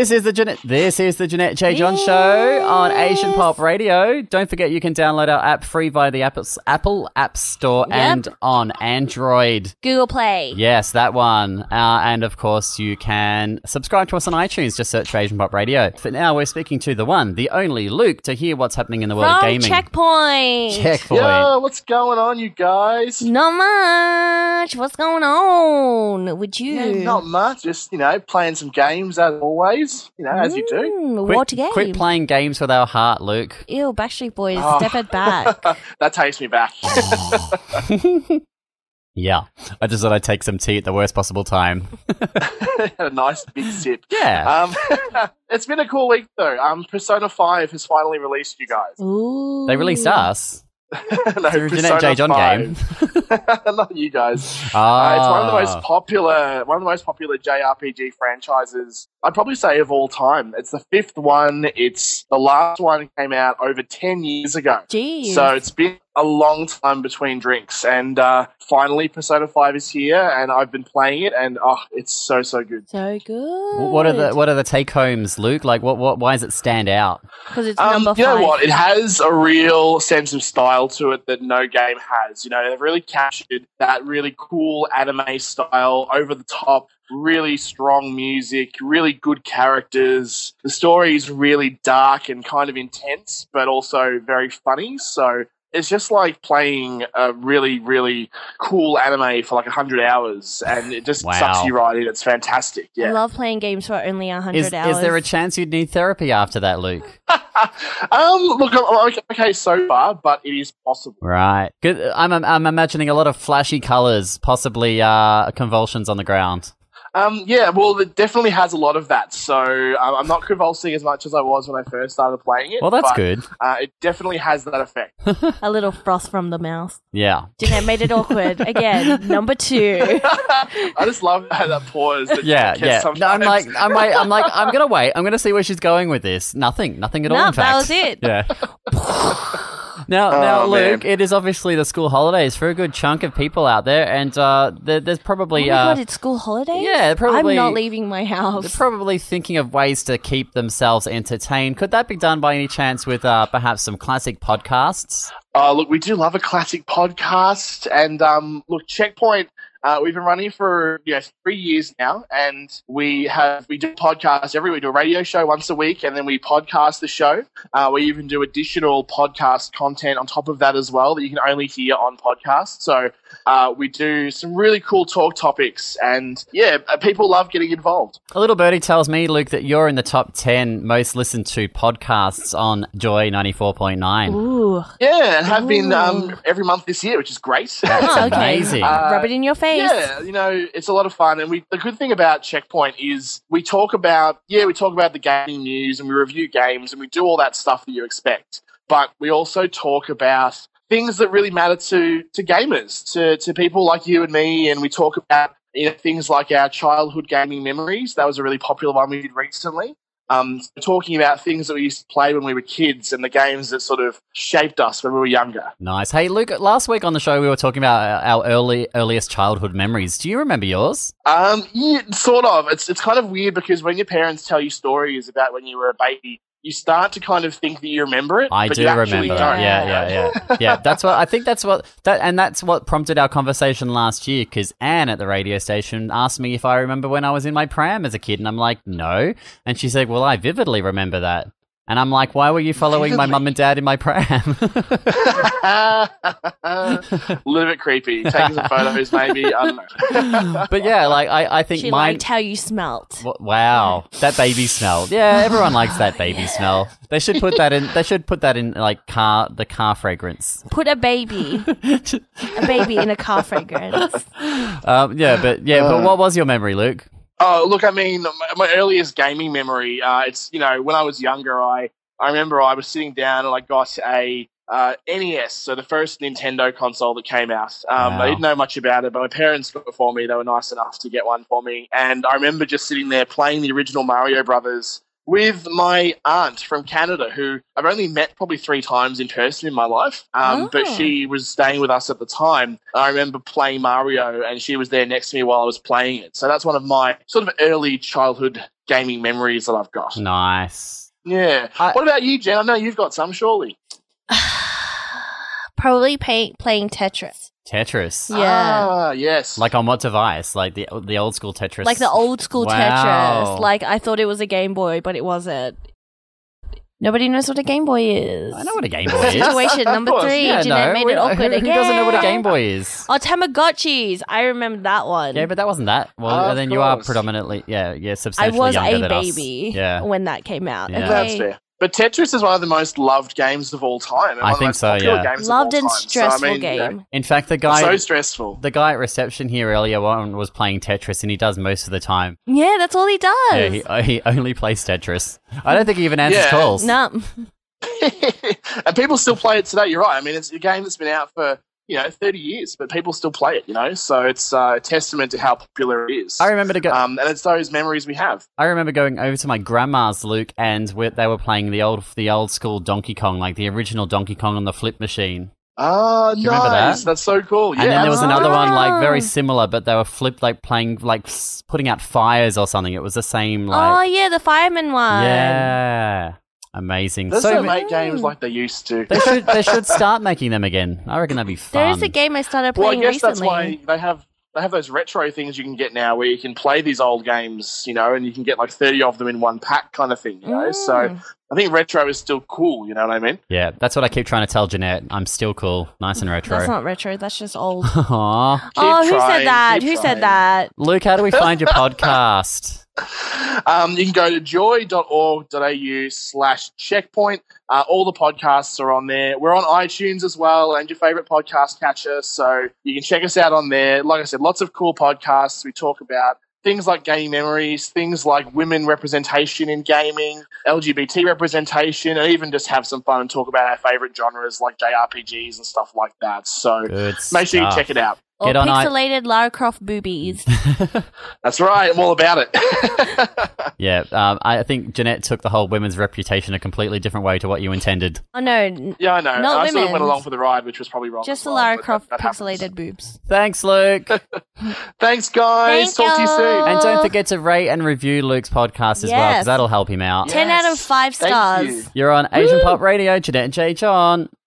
This is the Jeanette J. John Show on Asian Pop Radio. Don't forget you can download our app free via the Apple App Store and on Android. Google Play. Yes, that one. And of course you can subscribe to us on iTunes. Just search for Asian Pop Radio. For now, we're speaking to the one, the only Luke, to hear what's happening in the world of gaming. Checkpoint. Yo, what's going on, you guys? Not much. What's going on with you? Yeah, not much. Just, playing some games as always. As you do. What game? Quit playing games with our heart, Luke. Ew, Backstreet Boys, step it back. That takes me back. Yeah, I just thought I'd take some tea at the worst possible time. Had a nice big sip. Yeah. It's been a cool week though. Persona 5 has finally released, you guys. Ooh. They released us. No, Jeanette J. John game. Not you guys. It's Ah. one of the most popular JRPG franchises, I'd probably say, of all time. It's the 5th one. The last one came out over 10 years ago. Jeez. So it's been a long time between drinks, and finally Persona 5 is here, and I've been playing it, and it's so good. So good. What are the take homes, Luke? Like, why does it stand out? Because it's number 5. You know what? It has a real sense of style to it that no game has. They've really captured that really cool anime style, over the top, really strong music, really good characters. The story is really dark and kind of intense, but also very funny. So it's just like playing a really, really cool anime for like 100 hours, and it just sucks you right in. It's fantastic. Yeah. I love playing games for only 100 hours. Is there a chance you'd need therapy after that, Luke? Look, I'm okay so far, but it is possible. Right. Good. I'm imagining a lot of flashy colours, possibly convulsions on the ground. Yeah, well, it definitely has a lot of that. So I'm not convulsing as much as I was when I first started playing it. Well, that's good. It definitely has that effect. A little frost from the mouth. Yeah. Jeanette made it awkward. Again, number 2. I just love that pause. That Yeah. sometimes. No, I'm gonna wait. I'm gonna see where she's going with this. Nothing at all. In fact, that was it. Yeah. Now, Luke, man. it is obviously the school holidays for a good chunk of people out there, and there's probably... Oh my God, it's school holidays? Yeah, probably... I'm not leaving my house. They're probably thinking of ways to keep themselves entertained. Could that be done by any chance with perhaps some classic podcasts? Look, we do love a classic podcast, and look, Checkpoint. We've been running for 3 years now, and we do podcasts every week. We do a radio show once a week, and then we podcast the show. We even do additional podcast content on top of that as well that you can only hear on podcasts. So we do some really cool talk topics, and people love getting involved. A little birdie tells me, Luke, that you're in the top 10 most listened to podcasts on Joy 94.9. Ooh. Yeah, and have been every month this year, which is great. That's amazing. Rub it in your face. Yeah, it's a lot of fun, and the good thing about Checkpoint is we talk about the gaming news, and we review games, and we do all that stuff that you expect. But we also talk about things that really matter to gamers, to people like you and me, and we talk about things like our childhood gaming memories. That was a really popular one we did recently. Talking about things that we used to play when we were kids and the games that sort of shaped us when we were younger. Nice. Hey, Luke, last week on the show we were talking about our earliest childhood memories. Do you remember yours? Yeah, sort of. It's kind of weird because when your parents tell you stories about when you were a baby, you start to kind of think that you remember it. I but do you actually remember. don't. Yeah. That's what prompted our conversation last year, because Anne at the radio station asked me if I remember when I was in my pram as a kid, and I'm like, no. And she said, well, I vividly remember that. And I'm like, why were you following my mum and dad in my pram? A little bit creepy. Taking some photos, maybe. I don't know. But yeah, I think she mine... liked how you smelt. Wow, that baby smell. Yeah, everyone likes that baby smell. They should put that in. They should put that in the car fragrance. Put a baby in a car fragrance. But what was your memory, Luke? Oh, look, I mean, my earliest gaming memory, it's, when I was younger, I remember I was sitting down and I got a NES, so the first Nintendo console that came out. I didn't know much about it, but my parents got it for me. They were nice enough to get one for me. And I remember just sitting there playing the original Mario Brothers with my aunt from Canada, who I've only met probably 3 times in person in my life. But she was staying with us at the time. I remember playing Mario, and she was there next to me while I was playing it. So that's one of my sort of early childhood gaming memories that I've got. Nice. Yeah. What about you, Jen? I know you've got some, surely. Probably playing Tetris. Tetris. Yeah. Ah, yes. Like on what device? Like the old school Tetris? Like the old school Wow. Tetris. Like I thought it was a Game Boy, but it wasn't. Nobody knows what a Game Boy is. I know what a Game Boy is. Situation number 3. Yeah, Jeanette made it awkward who again. doesn't know what a Game Boy is? Oh, Tamagotchis. I remember that one. Yeah, but that wasn't that. Well, Of then you are course. predominantly, I substantially was younger a than us. baby Yeah. when that came out. Yeah. Okay. That's fair. But Tetris is one of the most loved games of all time. And I one of the think most so, popular yeah. games Loved of all and time. So, stressful I mean, game. you know, In fact, the so guy stressful. at reception here earlier on was playing Tetris, and he does most of the time. Yeah, that's all he does. Yeah, he only plays Tetris. I don't think he even answers Yeah. calls. No. And people still play it today. You're right. I mean, it's a game that's been out for 30 years, but people still play it. So it's a testament to how popular it is. I remember and it's those memories we have. I remember going over to my grandma's, Luke, and they were playing the old school Donkey Kong, like the original Donkey Kong on the flip machine. Ah, you remember nice. that? That's so cool. And then there was another one like very Oh. similar, but they were flipped, like playing, like putting out fires or something. It was the same, Oh, like yeah, the fireman one. yeah, amazing. Let's So not make games like they used to. they should start making them again. I reckon that'd be fun. There is a game I started Well, I playing guess recently. that's why they have those retro things you can get now where you can play these old games, and you can get like 30 of them in one pack kind of thing, So I think retro is still cool, you know what I mean? Yeah, that's what I keep trying to tell Jeanette. I'm still cool, nice and retro. That's not retro, that's just old. Aw. Oh, who trying, said that? keep Who trying. said that? Luke, how do we find your podcast? You can go to joy.org.au/checkpoint. All the podcasts are on there. We're on iTunes as well and your favorite podcast catcher. So you can check us out on there. Like I said, lots of cool podcasts. We talk about things like gaming memories, things like women representation in gaming, LGBT representation, and even just have some fun and talk about our favorite genres like JRPGs and stuff like that. So Good make sure you stuff. check it out. Or Get on pixelated Lara Croft boobies. That's right. I'm all about it. Yeah, I think Jeanette took the whole women's reputation a completely different way to what you intended. Oh, no. Yeah, I know. Not I sort of went women's. along for the ride, which was probably wrong. Just as the well, Lara but Croft that happens. pixelated boobs. Thanks, Luke. Thanks, guys. Thank Talk to you you. soon. And don't forget to rate and review Luke's podcast as well, Yes. because that'll help him out. Yeah. 10 out of 5 Thank stars. you. You're on Asian Pop Radio, Jeanette and Jay John.